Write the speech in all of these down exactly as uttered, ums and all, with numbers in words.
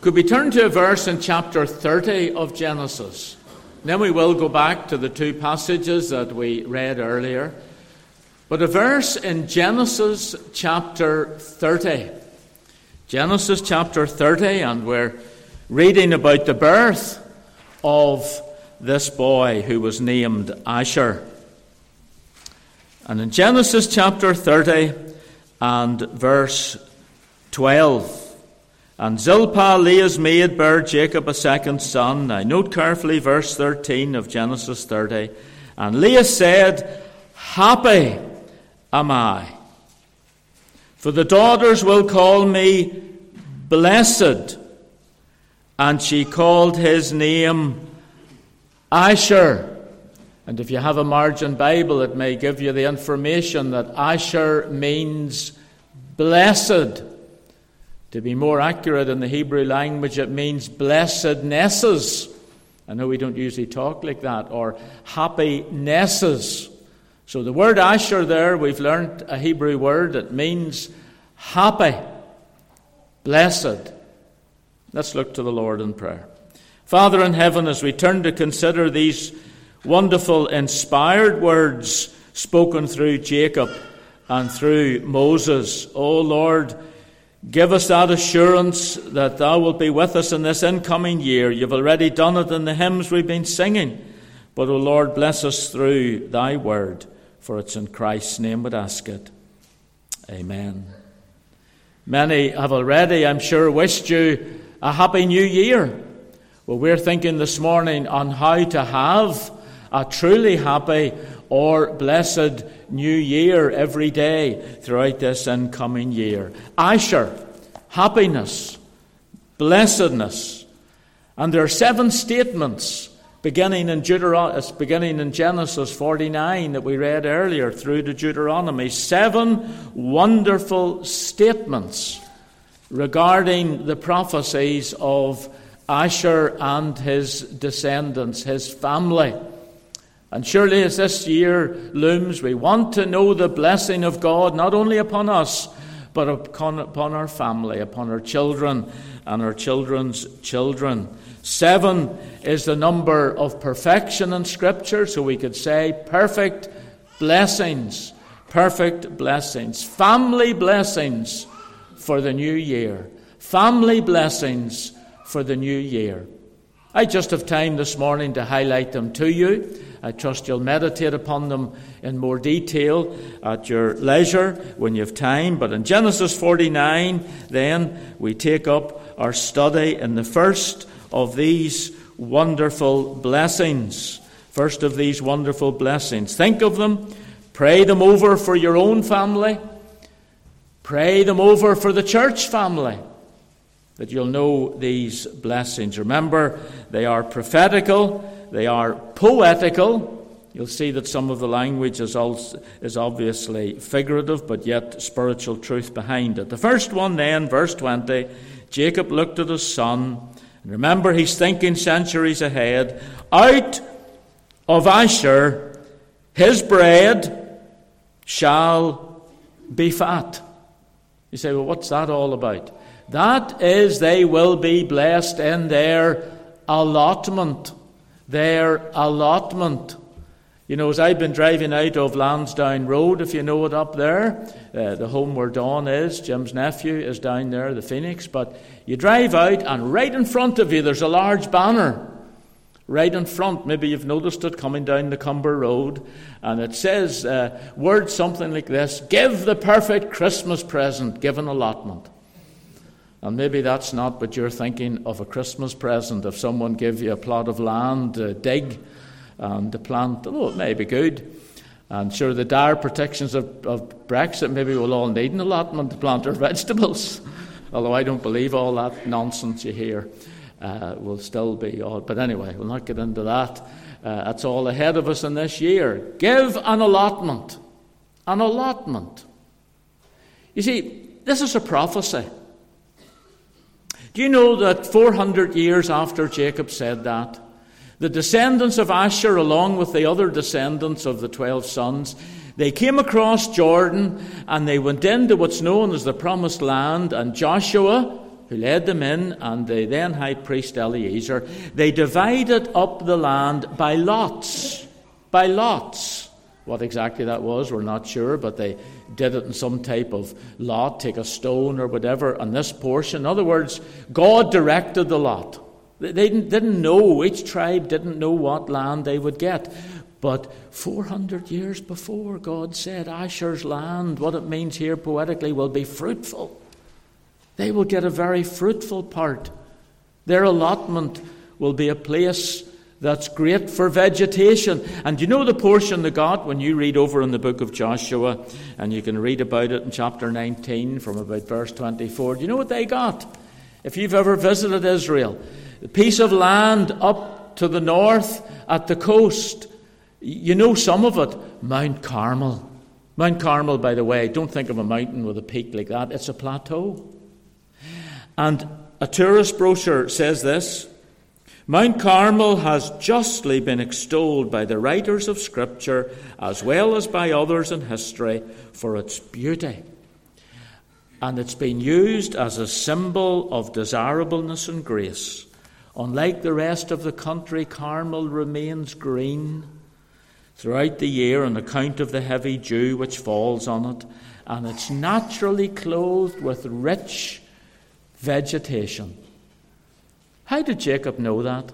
Could we turn to a verse in chapter thirty of Genesis? Then we will go back to the two passages that we read earlier. But a verse in Genesis chapter thirty. Genesis chapter thirty, and we're reading about the birth of this boy who was named Asher. And in Genesis chapter thirty and verse twelve, and Zilpah, Leah's maid, bare Jacob a second son. Now note carefully verse thirteen of Genesis thirty. And Leah said, Happy am I, for the daughters will call me blessed. And she called his name Asher. And if you have a margin Bible, it may give you the information that Asher means blessed. To be more accurate in the Hebrew language, it means blessednesses. I know we don't usually talk like that, or happinesses. So the word Asher there, we've learned a Hebrew word. It means happy, blessed. Let's look to the Lord in prayer. Father in heaven, as we turn to consider these wonderful, inspired words spoken through Jacob and through Moses, O Lord, give us that assurance that thou wilt be with us in this incoming year. You've already done it in the hymns we've been singing. But, O Lord, bless us through thy word, for it's in Christ's name we'd ask it. Amen. Many have already, I'm sure, wished you a happy new year. Well, we're thinking this morning on how to have a truly happy or blessed new year every day throughout this incoming year. Asher, happiness, blessedness. And there are seven statements beginning in Deuteronomy, beginning in Genesis forty-nine that we read earlier through to Deuteronomy. Seven wonderful statements regarding the prophecies of Asher and his descendants, his family. And surely as this year looms, we want to know the blessing of God, not only upon us, but upon, upon our family, upon our children and our children's children. Seven is the number of perfection in Scripture, so we could say perfect blessings, perfect blessings, family blessings for the new year, family blessings for the new year. I just have time this morning to highlight them to you. I trust you'll meditate upon them in more detail at your leisure when you have time. But in Genesis forty-nine, then, we take up our study in the first of these wonderful blessings. First of these wonderful blessings. Think of them. Pray them over for your own family. Pray them over for the church family, that you'll know these blessings. Remember, they are prophetical, they are poetical. You'll see that some of the language is, also, is obviously figurative, but yet spiritual truth behind it. The first one then, verse twenty, Jacob looked at his son, and remember, he's thinking centuries ahead. Out of Asher, his bread shall be fat. You say, well, what's that all about? That is, they will be blessed in their allotment. Their allotment. You know, as I've been driving out of Lansdowne Road, if you know it up there, uh, the home where Dawn is, Jim's nephew is down there, the Phoenix. But you drive out, and right in front of you, there's a large banner. Right in front, maybe you've noticed it coming down the Cumber Road, and it says uh, words something like this: give the perfect Christmas present, give an allotment. And maybe that's not what you're thinking of a Christmas present. If someone gave you a plot of land to dig and to plant, oh, it may be good. And sure, the dire predictions of, of Brexit, maybe we'll all need an allotment to plant our vegetables. Although I don't believe all that nonsense you hear uh, will still be odd. But anyway, we'll not get into that. Uh, that's all ahead of us in this year. Give an allotment. An allotment. You see, this is a prophecy. Do you know that four hundred years after Jacob said that, the descendants of Asher, along with the other descendants of the twelve sons, they came across Jordan and they went into what's known as the Promised Land, and Joshua, who led them in, and the then high priest Eleazar, they divided up the land by lots. By lots. What exactly that was, we're not sure, but they did it in some type of lot, take a stone or whatever, on this portion. In other words, God directed the lot. They didn't, didn't know, each tribe didn't know what land they would get. But four hundred years before, God said, Asher's land, what it means here poetically, will be fruitful. They will get a very fruitful part. Their allotment will be a place that's great for vegetation. And you know the portion they got when you read over in the book of Joshua, and you can read about it in chapter nineteen from about verse twenty-four. Do you know what they got? If you've ever visited Israel, the piece of land up to the north at the coast, you know some of it, Mount Carmel. Mount Carmel, by the way, don't think of a mountain with a peak like that. It's a plateau. And a tourist brochure says this: Mount Carmel has justly been extolled by the writers of Scripture as well as by others in history for its beauty. And it's been used as a symbol of desirableness and grace. Unlike the rest of the country, Carmel remains green throughout the year on account of the heavy dew which falls on it, and it's naturally clothed with rich vegetation. How did Jacob know that?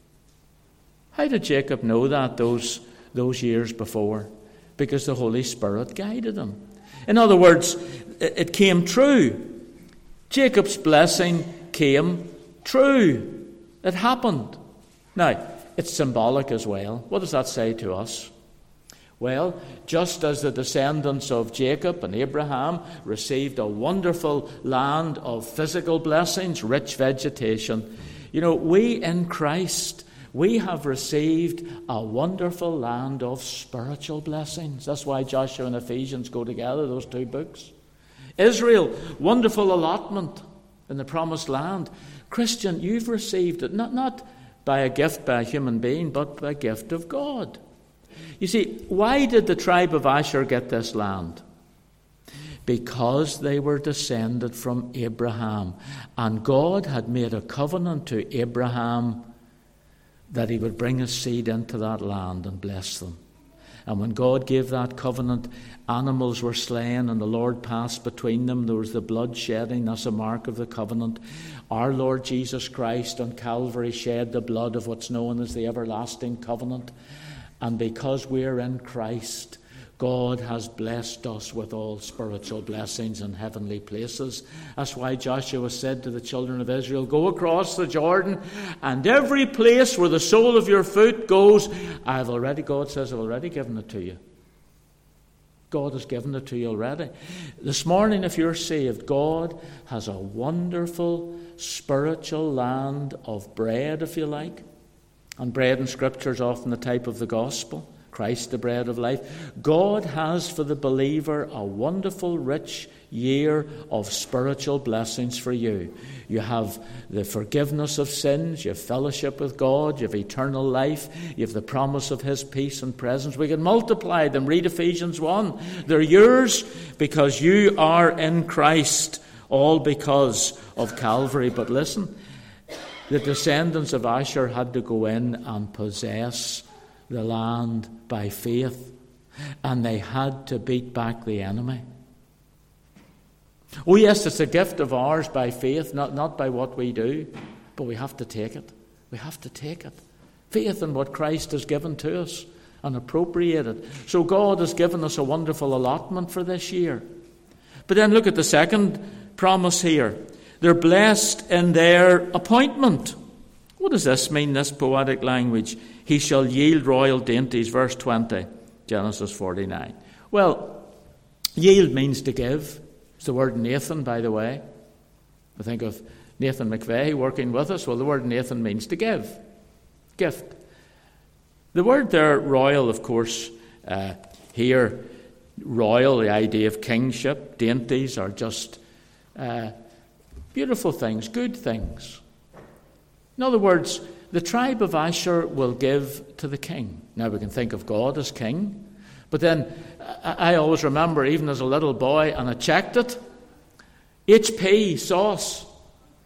How did Jacob know that those, those years before? Because the Holy Spirit guided him. In other words, it, it came true. Jacob's blessing came true. It happened. Now, it's symbolic as well. What does that say to us? Well, just as the descendants of Jacob and Abraham received a wonderful land of physical blessings, rich vegetation, you know, we in Christ, we have received a wonderful land of spiritual blessings. That's why Joshua and Ephesians go together, those two books. Israel, wonderful allotment in the promised land. Christian, you've received it, not, not by a gift by a human being, but by a gift of God. You see, why did the tribe of Asher get this land? Because they were descended from Abraham. And God had made a covenant to Abraham that he would bring his seed into that land and bless them. And when God gave that covenant, animals were slain and the Lord passed between them. There was the blood shedding. That's a mark of the covenant. Our Lord Jesus Christ on Calvary shed the blood of what's known as the everlasting covenant. And because we're in Christ, God has blessed us with all spiritual blessings in heavenly places. That's why Joshua said to the children of Israel, go across the Jordan, and every place where the sole of your foot goes, I've already, God says, I've already given it to you. God has given it to you already. This morning, if you're saved, God has a wonderful spiritual land of bread, if you like. And bread in Scripture is often the type of the gospel. Christ, the bread of life. God has for the believer a wonderful, rich year of spiritual blessings for you. You have the forgiveness of sins, you have fellowship with God, you have eternal life, you have the promise of His peace and presence. We can multiply them. Read Ephesians one. They're yours because you are in Christ, all because of Calvary. But listen, the descendants of Asher had to go in and possess the land by faith, and they had to beat back the enemy. Oh yes, it's a gift of ours by faith, not, not by what we do, but we have to take it. We have to take it. Faith in what Christ has given to us and appropriate it. So God has given us a wonderful allotment for this year. But then look at the second promise here. They're blessed in their appointment. What does this mean, this poetic language? He shall yield royal dainties, verse twenty, Genesis forty-nine. Well, yield means to give. It's the word Nathan, by the way. I think of Nathan McVeigh working with us. Well, the word Nathan means to give. Gift. The word there, royal, of course, uh, here, royal, the idea of kingship. Dainties are just uh, beautiful things, good things. In other words, the tribe of Asher will give to the king. Now we can think of God as king, but then I, I always remember, even as a little boy, and I checked it, H P sauce.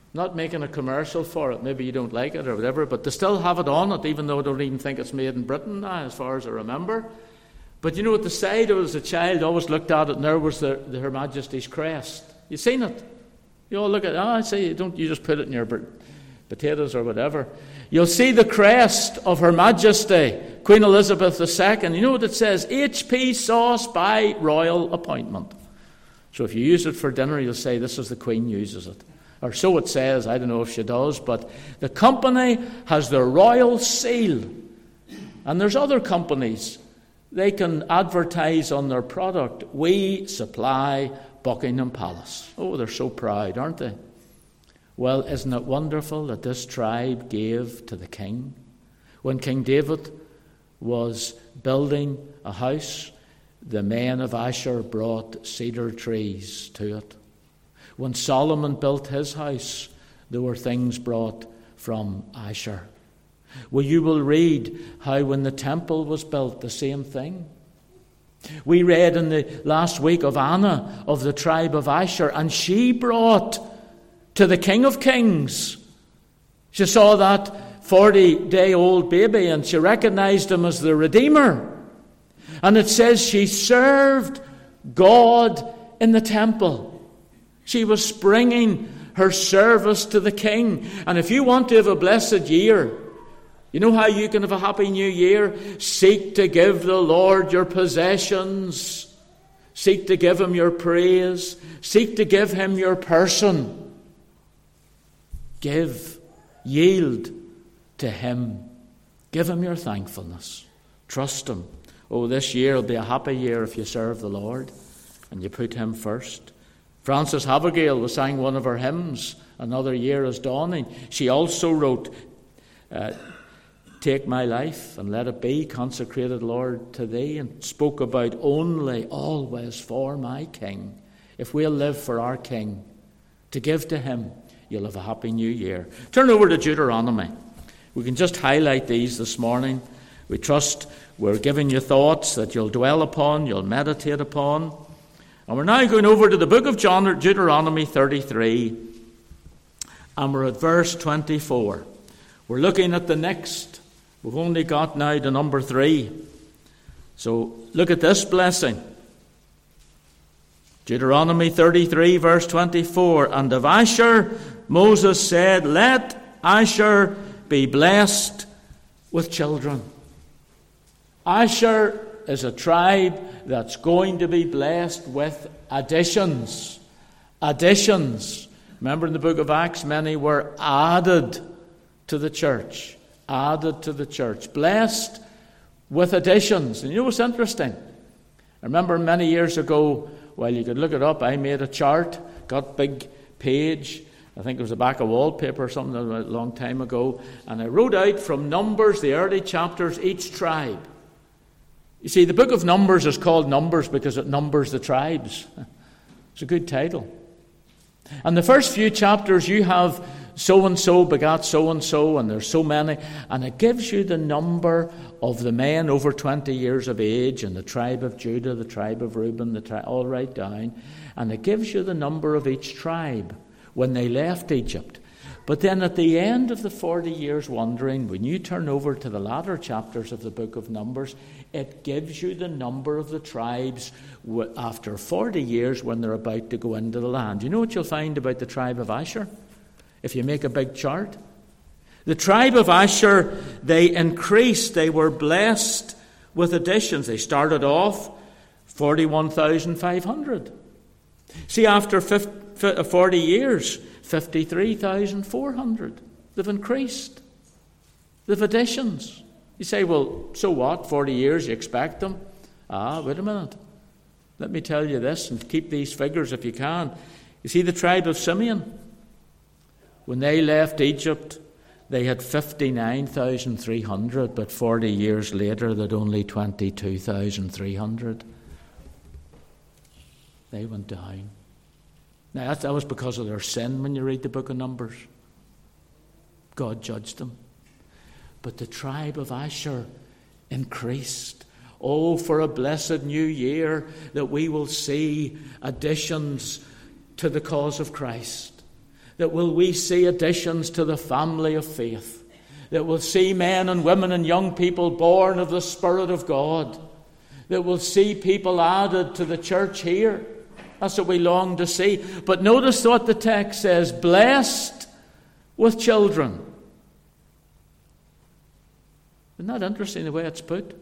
Not making a commercial for it. Maybe you don't like it or whatever, but they still have it on it, even though I don't even think it's made in Britain now, as far as I remember. But you know, at the side, as a child, I always looked at it, and there was the, the Her Majesty's crest. You seen it? You all look at it. Oh, I say, don't you just put it in your potatoes or whatever. You'll see the crest of Her Majesty, Queen Elizabeth the Second. You know what it says? H P sauce by royal appointment. So if you use it for dinner, you'll say, this is the Queen uses it. Or so it says. I don't know if she does. But the company has the royal seal. And there's other companies. They can advertise on their product, we supply Buckingham Palace. Oh, they're so proud, aren't they? Well, isn't it wonderful that this tribe gave to the king? When King David was building a house, the men of Asher brought cedar trees to it. When Solomon built his house, there were things brought from Asher. Well, you will read how when the temple was built, the same thing. We read in the last week of Anna of the tribe of Asher, and she brought to the King of Kings. She saw that forty-day-old baby and she recognized him as the Redeemer. And it says she served God in the temple. She was bringing her service to the King. And if you want to have a blessed year, you know how you can have a happy new year? Seek to give the Lord your possessions. Seek to give him your praise. Seek to give him your person. Give, yield to him. Give him your thankfulness. Trust him. Oh, this year will be a happy year if you serve the Lord and you put him first. Frances Havergal was sang one of her hymns, Another Year is Dawning. She also wrote, uh, Take my life and let it be consecrated, Lord, to thee, and spoke about only, always for my King. If we'll live for our King, to give to him, you'll have a happy new year. Turn over to Deuteronomy. We can just highlight these this morning. We trust we're giving you thoughts that you'll dwell upon, you'll meditate upon. And we're now going over to the book of John, Deuteronomy thirty-three, and we're at verse twenty-four. We're looking at the next. We've only got now to number three. So look at this blessing. Deuteronomy thirty-three, verse twenty-four. And of Asher, Moses said, let Asher be blessed with children. Asher is a tribe that's going to be blessed with additions. Additions. Remember in the book of Acts, many were added to the church. Added to the church. Blessed with additions. And you know what's interesting? I remember many years ago, well, you could look it up, I made a chart, got big page, I think it was the back of wallpaper or something a long time ago, and I wrote out from Numbers, the early chapters, each tribe. You see, the book of Numbers is called Numbers because it numbers the tribes. It's a good title. And the first few chapters you have so-and-so begat so-and-so, and there's so many, and it gives you the number of the men over twenty years of age, and the tribe of Judah, the tribe of Reuben, the tri- all right down, and it gives you the number of each tribe when they left Egypt. But then at the end of the forty years wandering, when you turn over to the latter chapters of the book of Numbers, it gives you the number of the tribes after forty years when they're about to go into the land. You know what you'll find about the tribe of Asher? If you make a big chart. The tribe of Asher, they increased. They were blessed with additions. They started off forty-one thousand five hundred. See, after forty years, fifty-three thousand four hundred. They've increased. They've additions. You say, well, so what? forty years, you expect them? Ah, wait a minute. Let me tell you this, and keep these figures if you can. You see the tribe of Simeon? When they left Egypt, they had fifty-nine thousand three hundred, but forty years later, they'd only twenty-two thousand three hundred. They went down. Now, that was because of their sin when you read the book of Numbers. God judged them. But the tribe of Asher increased. Oh, for a blessed new year that we will see additions to the cause of Christ. that will we see additions to the family of faith, that will see men and women and young people born of the Spirit of God, that will see people added to the church here. That's what we long to see. But notice what the text says, blessed with children. Isn't that interesting the way it's put?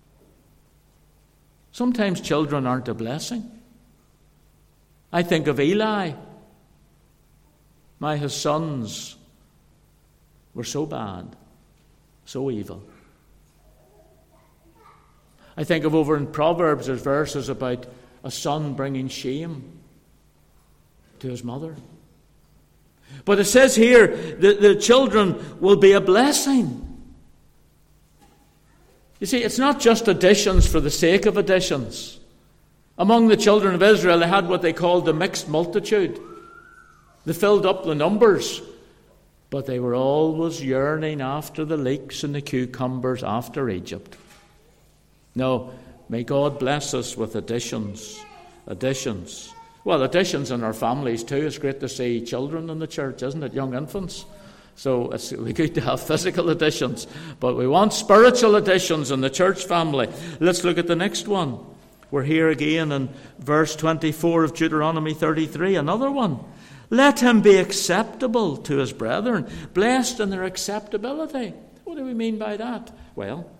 Sometimes children aren't a blessing. I think of Eli. My, his sons were so bad, so evil. I think of over in Proverbs, there's verses about a son bringing shame to his mother. But it says here that the children will be a blessing. You see, it's not just additions for the sake of additions. Among the children of Israel, they had what they called the mixed multitude. They filled up the numbers, but they were always yearning after the leeks and the cucumbers after Egypt. No, may God bless us with additions. Additions. Well, additions in our families too. It's great to see children in the church, isn't it? Young infants. So it's good to have physical additions, but we want spiritual additions in the church family. Let's look at the next one. We're here again in verse twenty-four of Deuteronomy thirty-three, another one. Let him be acceptable to his brethren, blessed in their acceptability. What do we mean by that? Well,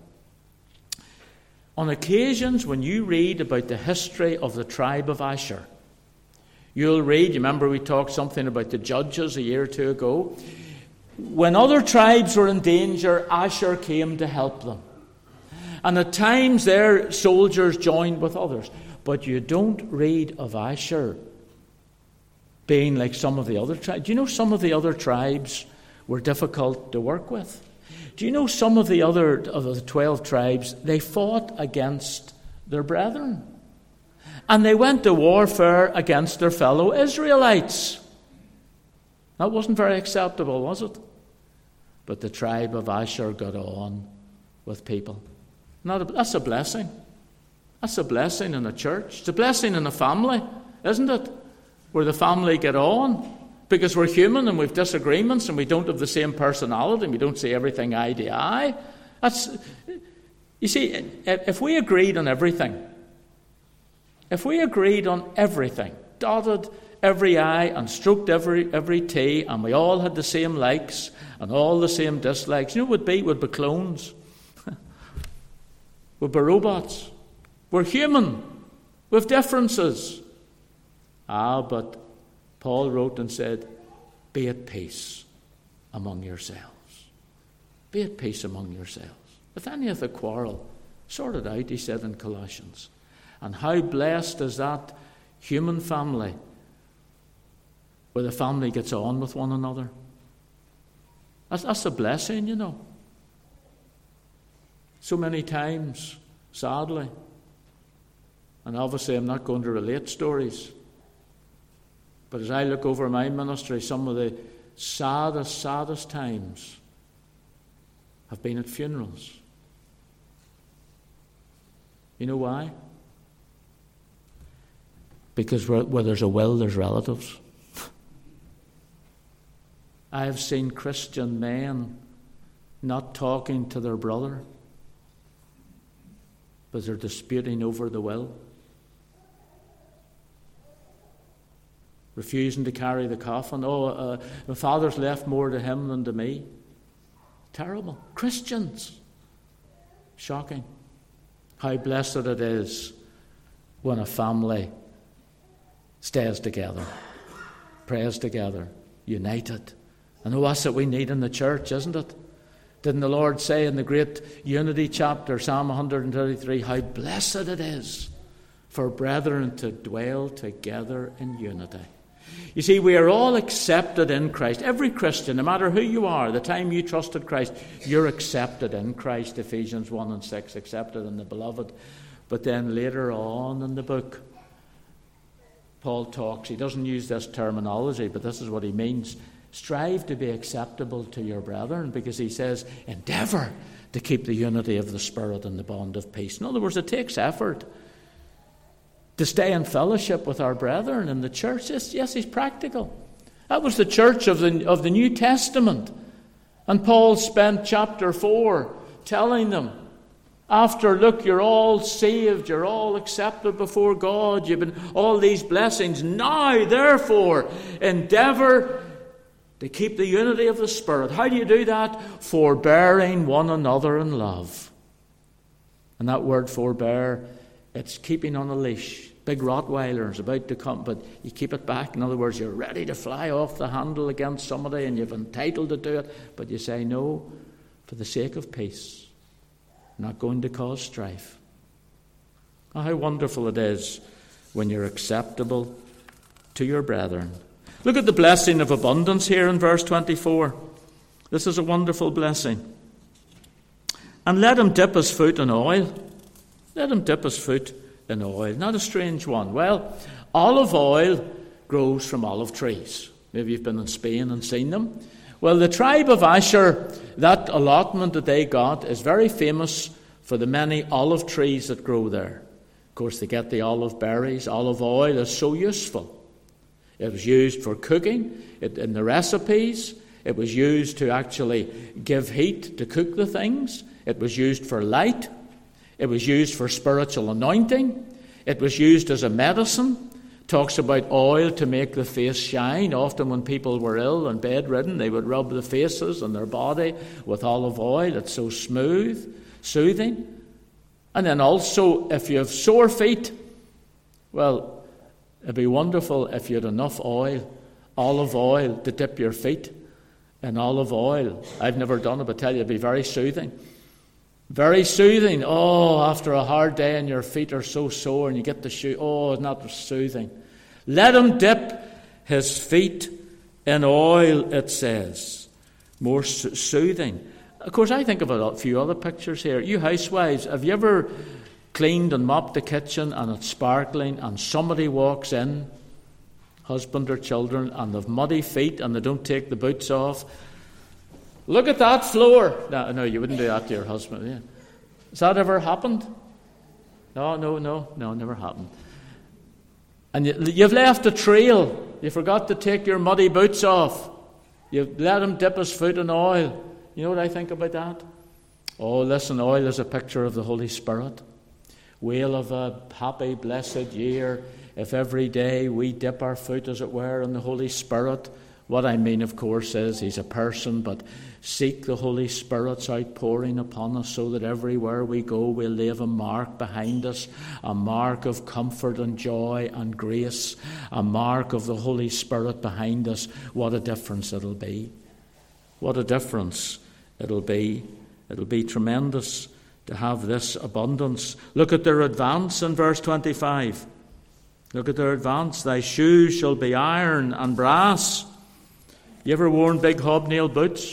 on occasions when you read about the history of the tribe of Asher, you'll read, you remember we talked something about the judges a year or two ago. When other tribes were in danger, Asher came to help them. And at times their soldiers joined with others. But you don't read of Asher being like some of the other tribes. Do you know some of the other tribes were difficult to work with? Do you know some of the other of the twelve tribes, they fought against their brethren? And they went to warfare against their fellow Israelites. That wasn't very acceptable, was it? But the tribe of Asher got on with people. Not a, that's a blessing. That's a blessing in a church. It's a blessing in a family, isn't it? Where the family get on. Because we're human and we've disagreements and we don't have the same personality and we don't see everything eye to eye. That's, you see, if we agreed on everything, if we agreed on everything, dotted every I and stroked every every T, and we all had the same likes and all the same dislikes, you know what would be? Would be clones. We'd be robots. We're human. We have differences. Ah, but Paul wrote and said, be at peace among yourselves. Be at peace among yourselves. If any of the quarrel, sort it out, he said in Colossians. And how blessed is that human family where the family gets on with one another. That's, that's a blessing, you know. So many times, sadly, and obviously I'm not going to relate stories, but as I look over my ministry, some of the saddest, saddest times have been at funerals. You know why? Because where, where there's a will, there's relatives. I have seen Christian men not talking to their brother, but they're disputing over the will. Refusing to carry the coffin. Oh, uh, my father's left more to him than to me. Terrible. Christians. Shocking. How blessed it is when a family stays together, prays together, united. And oh, that's what we need in the church, isn't it? Didn't the Lord say in the great unity chapter, Psalm one thirty-three, how blessed it is for brethren to dwell together in unity. You see, we are all accepted in Christ. Every Christian, no matter who you are, the time you trusted Christ, you're accepted in Christ. Ephesians one and six, accepted in the beloved. But then later on in the book, Paul talks, he doesn't use this terminology, but this is what he means. Strive to be acceptable to your brethren, because he says, endeavour to keep the unity of the Spirit and the bond of peace. In other words, it takes effort to stay in fellowship with our brethren in the church. Yes, yes, he's practical. That was the church of the, of the New Testament. And Paul spent chapter four telling them, after, look, you're all saved, you're all accepted before God, you've been all these blessings. Now, therefore, endeavour to keep the unity of the Spirit. How do you do that? Forbearing one another in love. And that word forbear, it's keeping on a leash. Big Rottweiler is about to come, but you keep it back. In other words, you're ready to fly off the handle against somebody and you're entitled to do it, but you say no, for the sake of peace. Not going to cause strife. Oh, how wonderful it is when you're acceptable to your brethren. Look at the blessing of abundance here in verse twenty-four. This is a wonderful blessing. And let him dip his foot in oil. Let him dip his foot in oil. Not a strange one. Well, olive oil grows from olive trees. Maybe you've been in Spain and seen them. Well, the tribe of Asher, that allotment that they got, is very famous for the many olive trees that grow there. Of course, they get the olive berries. Olive oil is so useful. It was used for cooking it, in the recipes. It was used to actually give heat to cook the things. It was used for light. It was used for spiritual anointing. It was used as a medicine. Talks about oil to make the face shine. Often when people were ill and bedridden, they would rub the faces and their body with olive oil. It's so smooth, soothing. And then also, if you have sore feet, well, it'd be wonderful if you had enough oil, olive oil, to dip your feet in olive oil. I've never done it, but I tell you, it'd be very soothing. Very soothing. Oh, after a hard day and your feet are so sore and you get the shoe. Oh, it's not soothing. Let him dip his feet in oil, it says. More so- soothing. Of course, I think of a few other pictures here. You housewives, have you ever cleaned and mopped the kitchen and it's sparkling and somebody walks in, husband or children, and they've muddy feet and they don't take the boots off? Look at that floor. No, no, you wouldn't do that to your husband. Yeah. Has that ever happened? No, no, no, no, never happened. And you, you've left a trail. You forgot to take your muddy boots off. You've let him dip his foot in oil. You know what I think about that? Oh, listen, oil is a picture of the Holy Spirit. We'll have a happy, blessed year if every day we dip our foot, as it were, in the Holy Spirit. What I mean, of course, is he's a person, but seek the Holy Spirit's outpouring upon us so that everywhere we go we'll leave a mark behind us, a mark of comfort and joy and grace, a mark of the Holy Spirit behind us. What a difference it'll be. What a difference it'll be. It'll be tremendous to have this abundance. Look at their advance in verse twenty-five. Look at their advance. Thy shoes shall be iron and brass. You ever worn big hobnail boots?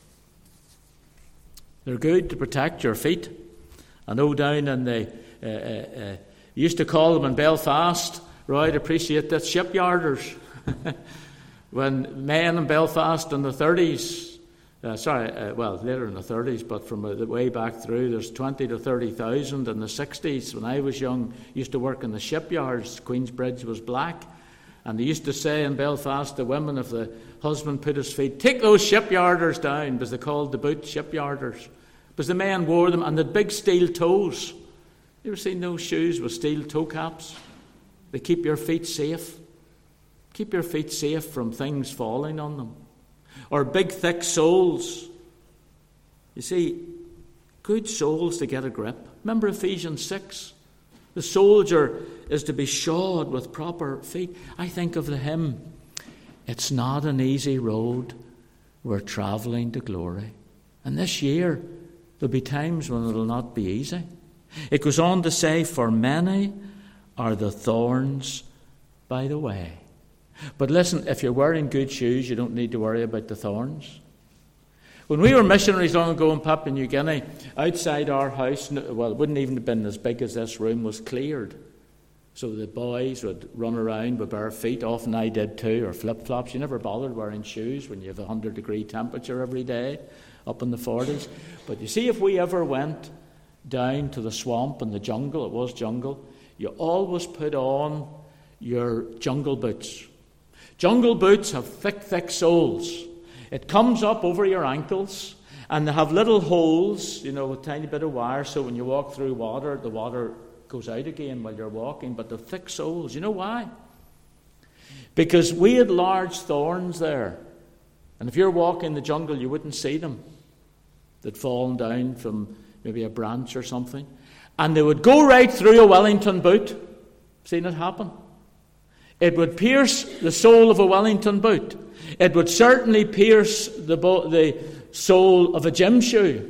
They're good to protect your feet. I know down in the, uh, uh, uh, used to call them in Belfast, right, appreciate that, shipyarders. When men in Belfast in the thirties, uh, sorry, uh, well, later in the thirties, but from uh, the way back through, there's twenty to thirty thousand. In the sixties, when I was young, used to work in the shipyards. Queensbridge was black. And they used to say in Belfast, the women, if the husband put his feet, take those shipyarders down, because they called the boot shipyarders. Because the men wore them, and the big steel toes. You ever seen those shoes with steel toe caps? They keep your feet safe. Keep your feet safe from things falling on them. Or big thick soles. You see, good soles to get a grip. Remember Ephesians six? The soldier is to be shod with proper feet. I think of the hymn, it's not an easy road, we're travelling to glory. And this year, there'll be times when it'll not be easy. It goes on to say, for many are the thorns by the way. But listen, if you're wearing good shoes, you don't need to worry about the thorns. When we were missionaries long ago in Papua New Guinea, outside our house, well, it wouldn't even have been as big as this room, was cleared. So the boys would run around with bare feet. Often I did too, or flip-flops. You never bothered wearing shoes when you have a one hundred degree temperature every day, up in the forties. But you see, if we ever went down to the swamp and the jungle, it was jungle, you always put on your jungle boots. Jungle boots have thick, thick soles. It comes up over your ankles, and they have little holes, you know, a tiny bit of wire, so when you walk through water, the water goes out again while you're walking, but the thick soles. You know why? Because we had large thorns there. And if you're walking in the jungle, you wouldn't see them. They'd fallen down from maybe a branch or something. And they would go right through a Wellington boot. Seen it happen? It would pierce the sole of a Wellington boot. It would certainly pierce the, bo- the sole of a gym shoe.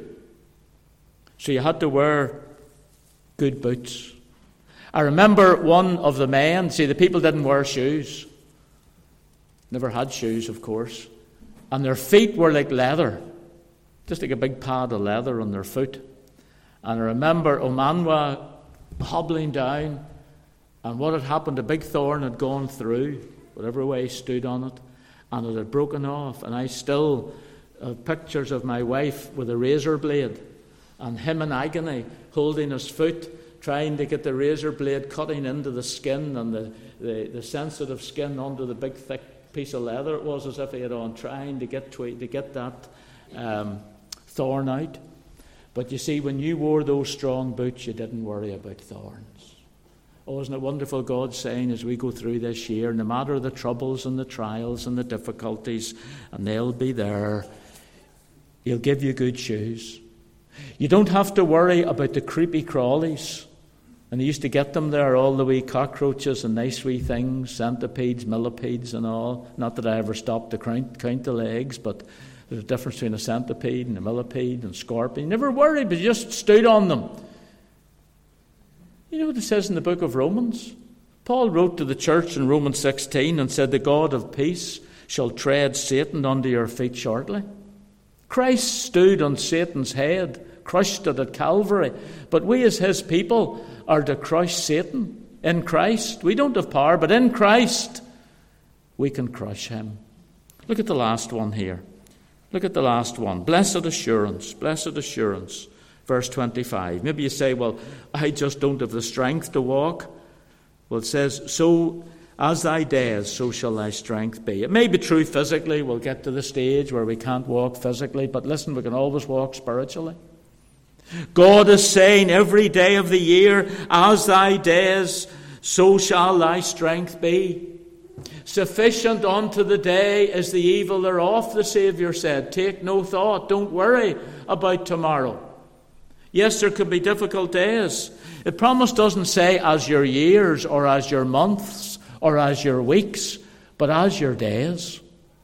So you had to wear good boots. I remember one of the men, see, the people didn't wear shoes. Never had shoes, of course. And their feet were like leather. Just like a big pad of leather on their foot. And I remember Omanwa hobbling down, and what had happened, a big thorn had gone through, whatever way he stood on it, and it had broken off. And I still have pictures of my wife with a razor blade, and him in agony, holding his foot, trying to get the razor blade cutting into the skin and the, the, the sensitive skin onto the big thick piece of leather it was, as if he had on, trying to get to, to get that um, thorn out. But you see, when you wore those strong boots, you didn't worry about thorns. Oh, isn't it wonderful, God saying as we go through this year, no matter the troubles and the trials and the difficulties, and they'll be there, He'll give you good shoes. You don't have to worry about the creepy crawlies. And they used to get them there, all the wee cockroaches and nice wee things, centipedes, millipedes and all. Not that I ever stopped to count, count the legs, but there's a difference between a centipede and a millipede and scorpion. You never worried, but you just stood on them. You know what it says in the book of Romans? Paul wrote to the church in Romans sixteen and said, the God of peace shall tread Satan under your feet shortly. Christ stood on Satan's head, crushed it at Calvary. But we as his people are to crush Satan in Christ. We don't have power, but in Christ we can crush him. Look at the last one here. Look at the last one. Blessed assurance, blessed assurance. Verse twenty-five. Maybe you say, well, I just don't have the strength to walk. Well, it says, so as thy days, so shall thy strength be. It may be true physically. We'll get to the stage where we can't walk physically. But listen, we can always walk spiritually. God is saying every day of the year, as thy days, so shall thy strength be. Sufficient unto the day is the evil thereof, the Saviour said. Take no thought, don't worry about tomorrow. Yes, there could be difficult days. The promise doesn't say as your years or as your months or as your weeks, but as your days.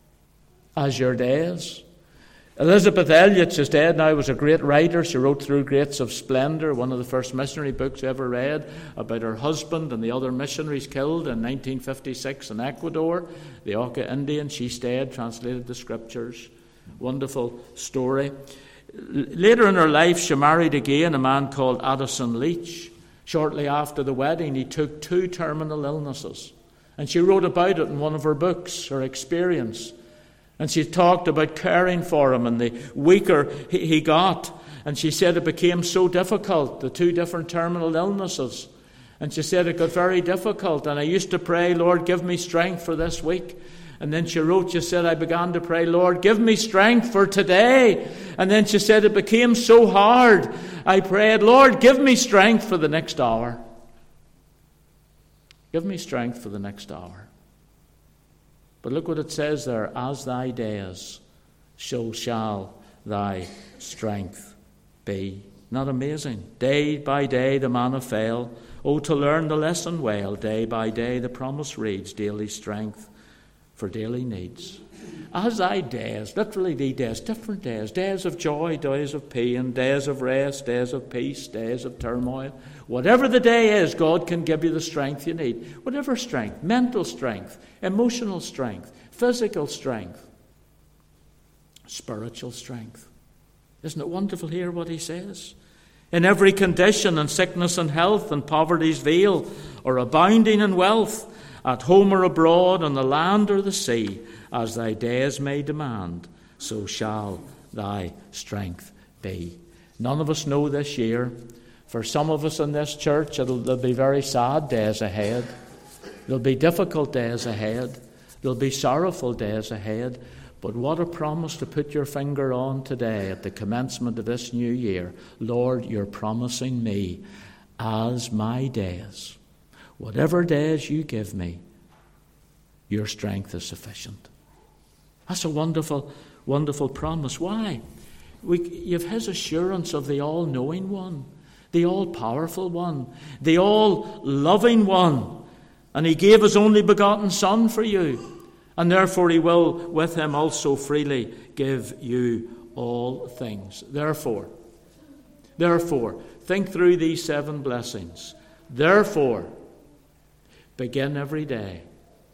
As your days. Elizabeth Elliot, she's dead now, was a great writer. She wrote Through Grates of Splendour, one of the first missionary books I ever read, about her husband and the other missionaries killed in nineteen fifty-six in Ecuador, the Auca Indians. She stayed, translated the scriptures. Wonderful story. Later in her life, she married again a man called Addison Leach. Shortly after the wedding, he took two terminal illnesses. And she wrote about it in one of her books, her experience. And she talked about caring for him and the weaker he, he got. And she said it became so difficult, the two different terminal illnesses. And she said it got very difficult. And I used to pray, Lord, give me strength for this week. And then she wrote, she said, I began to pray, Lord, give me strength for today. And then she said, it became so hard. I prayed, Lord, give me strength for the next hour. Give me strength for the next hour. But look what it says there, as thy days, so shall thy strength be. Not amazing? Day by day the manna fell. Oh, to learn the lesson well. Day by day the promise reads, daily strength for daily needs. As thy days, literally the days, different days, days of joy, days of pain, days of rest, days of peace, days of turmoil. Whatever the day is, God can give you the strength you need. Whatever strength, mental strength, emotional strength, physical strength, spiritual strength. Isn't it wonderful here what he says? In every condition, in sickness and health, in poverty's veil, or abounding in wealth, at home or abroad, on the land or the sea, as thy days may demand, so shall thy strength be. None of us know this year. For some of us in this church, it'll, there'll be very sad days ahead. There'll be difficult days ahead. There'll be sorrowful days ahead, but what a promise to put your finger on today at the commencement of this new year. Lord, you're promising me as my days, whatever days you give me, your strength is sufficient. That's a wonderful, wonderful promise. Why? We, you have his assurance of the all-knowing one, the all-powerful one, the all-loving one. And he gave his only begotten Son for you. And therefore he will with him also freely give you all things. Therefore, therefore, think through these seven blessings. Therefore, begin every day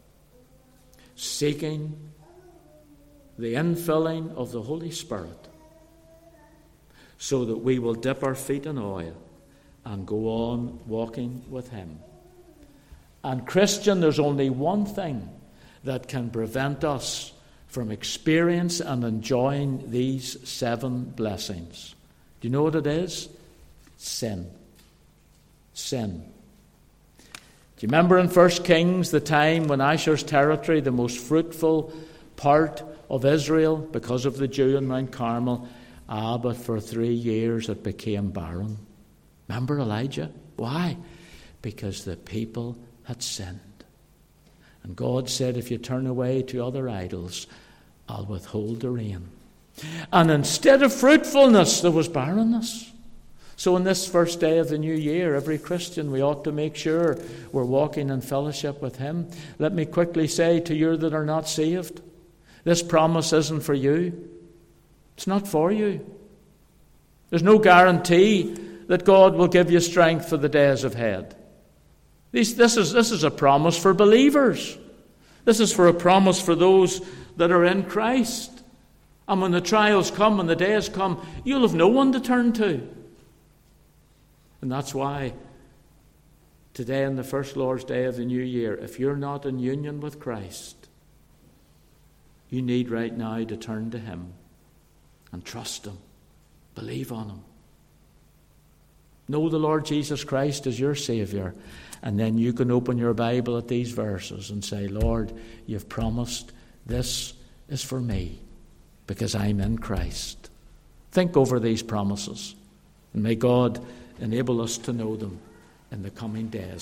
seeking the infilling of the Holy Spirit so that we will dip our feet in oil and go on walking with him. And Christian, there's only one thing that can prevent us from experiencing and enjoying these seven blessings. Do you know what it is? Sin. Sin. Do you remember in First Kings the time when Asher's territory, the most fruitful part of Israel, because of the dew on Mount Carmel, ah, but for three years it became barren. Remember Elijah? Why? Because the people had sinned. And God said, if you turn away to other idols, I'll withhold the rain. And instead of fruitfulness, there was barrenness. So on this first day of the new year, every Christian, we ought to make sure we're walking in fellowship with him. Let me quickly say to you that are not saved, this promise isn't for you. It's not for you. There's no guarantee that God will give you strength for the days ahead. This, this, is, this is a promise for believers. This is for a promise for those that are in Christ. And when the trials come and the days come, you'll have no one to turn to. And that's why today, on the first Lord's Day of the new year, if you're not in union with Christ, you need right now to turn to him and trust him. Believe on him. Know the Lord Jesus Christ as your Savior. And then you can open your Bible at these verses and say, Lord, you've promised this is for me because I'm in Christ. Think over these promises. And may God enable us to know them in the coming days.